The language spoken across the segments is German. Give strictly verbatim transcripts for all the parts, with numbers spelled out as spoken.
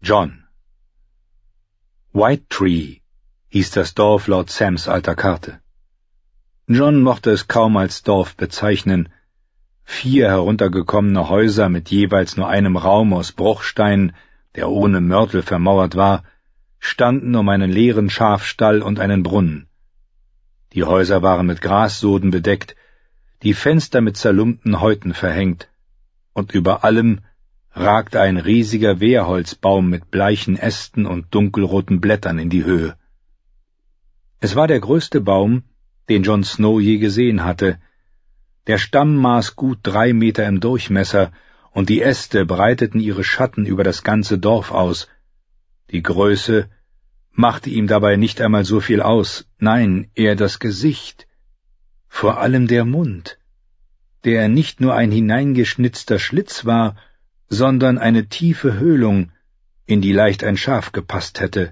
John. White Tree hieß das Dorf laut Sams alter Karte. John mochte es kaum als Dorf bezeichnen. Vier heruntergekommene Häuser mit jeweils nur einem Raum aus Bruchstein, der ohne Mörtel vermauert war, standen um einen leeren Schafstall und einen Brunnen. Die Häuser waren mit Grassoden bedeckt, die Fenster mit zerlumpten Häuten verhängt, und über allem ragte ein riesiger Wehrholzbaum mit bleichen Ästen und dunkelroten Blättern in die Höhe. Es war der größte Baum, den Jon Snow je gesehen hatte. Der Stamm maß gut drei Meter im Durchmesser, und die Äste breiteten ihre Schatten über das ganze Dorf aus. Die Größe machte ihm dabei nicht einmal so viel aus, nein, eher das Gesicht, vor allem der Mund, der nicht nur ein hineingeschnitzter Schlitz war, sondern eine tiefe Höhlung, in die leicht ein Schaf gepasst hätte.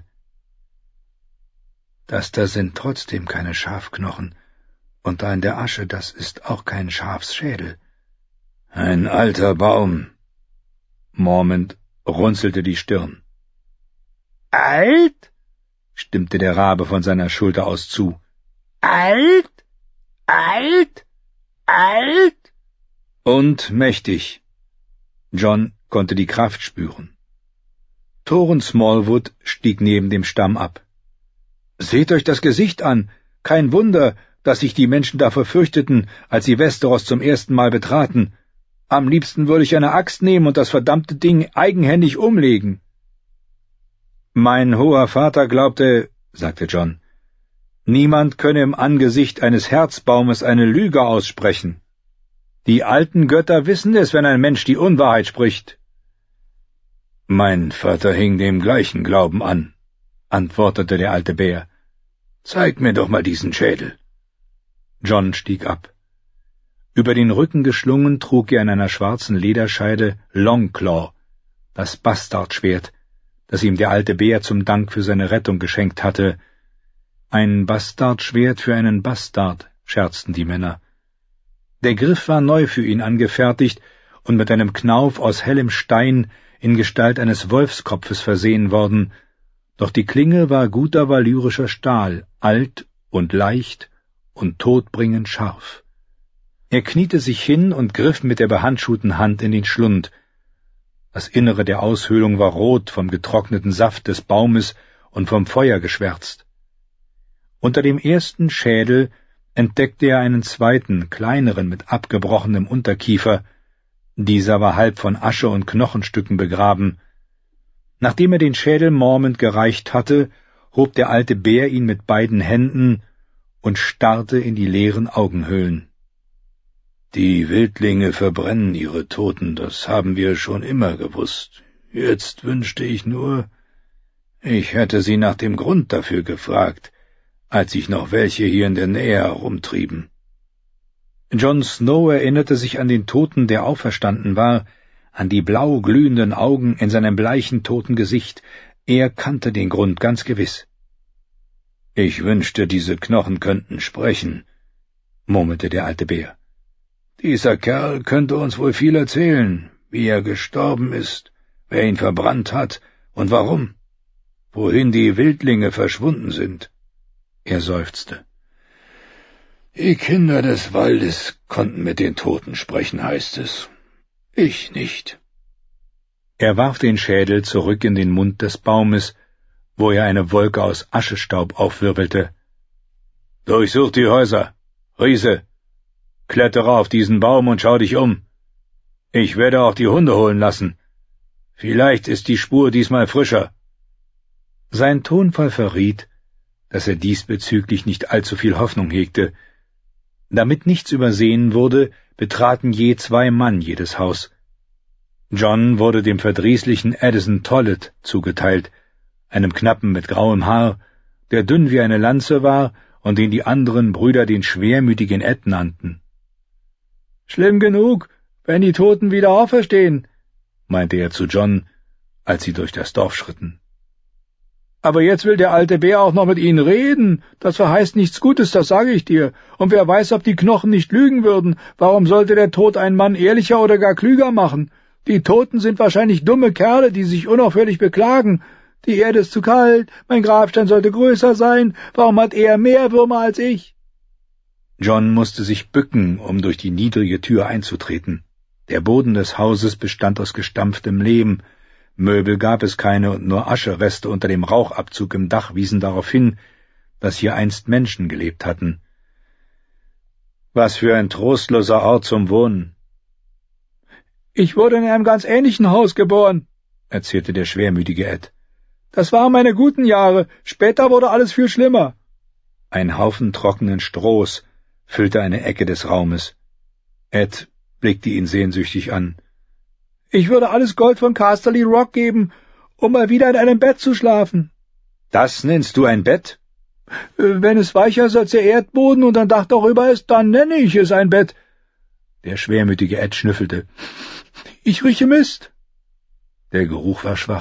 Das da sind trotzdem keine Schafknochen, und da in der Asche, das ist auch kein Schafsschädel. Ein alter Baum. Mormont runzelte die Stirn. Alt? Stimmte der Rabe von seiner Schulter aus zu. Alt? Alt? Alt? Und mächtig. Jon konnte die Kraft spüren. Thorin Smallwood stieg neben dem Stamm ab. »Seht euch das Gesicht an! Kein Wunder, dass sich die Menschen davor fürchteten, als sie Westeros zum ersten Mal betraten. Am liebsten würde ich eine Axt nehmen und das verdammte Ding eigenhändig umlegen.« »Mein hoher Vater glaubte«, sagte Jon, »niemand könne im Angesicht eines Herzbaumes eine Lüge aussprechen. Die alten Götter wissen es, wenn ein Mensch die Unwahrheit spricht.« »Mein Vater hing dem gleichen Glauben an«, antwortete der alte Bär. »Zeig mir doch mal diesen Schädel.« Jon stieg ab. Über den Rücken geschlungen trug er in einer schwarzen Lederscheide Longclaw, das Bastardschwert, das ihm der alte Bär zum Dank für seine Rettung geschenkt hatte. Ein Bastardschwert für einen Bastard, scherzten die Männer. Der Griff war neu für ihn angefertigt und mit einem Knauf aus hellem Stein in Gestalt eines Wolfskopfes versehen worden, doch die Klinge war guter valyrischer Stahl, alt und leicht und todbringend scharf. Er kniete sich hin und griff mit der behandschuhten Hand in den Schlund. Das Innere der Aushöhlung war rot vom getrockneten Saft des Baumes und vom Feuer geschwärzt. Unter dem ersten Schädel entdeckte er einen zweiten, kleineren mit abgebrochenem Unterkiefer. Dieser war halb von Asche und Knochenstücken begraben. Nachdem er den Schädel Mormont gereicht hatte, hob der alte Bär ihn mit beiden Händen und starrte in die leeren Augenhöhlen. »Die Wildlinge verbrennen ihre Toten, das haben wir schon immer gewusst. Jetzt wünschte ich nur, ich hätte sie nach dem Grund dafür gefragt, als sich noch welche hier in der Nähe herumtrieben.« Jon Snow erinnerte sich an den Toten, der auferstanden war, an die blau glühenden Augen in seinem bleichen, toten Gesicht. Er kannte den Grund ganz gewiss. »Ich wünschte, diese Knochen könnten sprechen«, murmelte der alte Bär. »Dieser Kerl könnte uns wohl viel erzählen, wie er gestorben ist, wer ihn verbrannt hat und warum, wohin die Wildlinge verschwunden sind.« Er seufzte. »Die Kinder des Waldes konnten mit den Toten sprechen, heißt es. Ich nicht.« Er warf den Schädel zurück in den Mund des Baumes, wo er eine Wolke aus Aschestaub aufwirbelte. »Durchsuch die Häuser, Riese! Klettere auf diesen Baum und schau dich um. Ich werde auch die Hunde holen lassen. Vielleicht ist die Spur diesmal frischer.« Sein Tonfall verriet, dass er diesbezüglich nicht allzu viel Hoffnung hegte. Damit nichts übersehen wurde, betraten je zwei Mann jedes Haus. Jon wurde dem verdrießlichen Addison Tollett zugeteilt, einem Knappen mit grauem Haar, der dünn wie eine Lanze war und den die anderen Brüder den schwermütigen Ed nannten. »Schlimm genug, wenn die Toten wieder auferstehen«, meinte er zu Jon, als sie durch das Dorf schritten. »Aber jetzt will der alte Bär auch noch mit ihnen reden. Das verheißt nichts Gutes, das sage ich dir. Und wer weiß, ob die Knochen nicht lügen würden. Warum sollte der Tod einen Mann ehrlicher oder gar klüger machen? Die Toten sind wahrscheinlich dumme Kerle, die sich unaufhörlich beklagen. Die Erde ist zu kalt, mein Grabstein sollte größer sein, warum hat er mehr Würmer als ich? John musste sich bücken, um durch die niedrige Tür einzutreten. Der Boden des Hauses bestand aus gestampftem Lehm, Möbel gab es keine und nur Aschereste unter dem Rauchabzug im Dach wiesen darauf hin, dass hier einst Menschen gelebt hatten. Was für ein trostloser Ort zum Wohnen. Ich wurde in einem ganz ähnlichen Haus geboren, erzählte der schwermütige Ed. Das waren meine guten Jahre, später wurde alles viel schlimmer. Ein Haufen trockenen Strohs füllte eine Ecke des Raumes. Ed blickte ihn sehnsüchtig an. Ich würde alles Gold von Casterly Rock geben, um mal wieder in einem Bett zu schlafen. Das nennst du ein Bett? Wenn es weicher ist als der Erdboden und ein Dach darüber ist, dann nenne ich es ein Bett. Der schwermütige Ed schnüffelte. Ich rieche Mist. Der Geruch war schwach.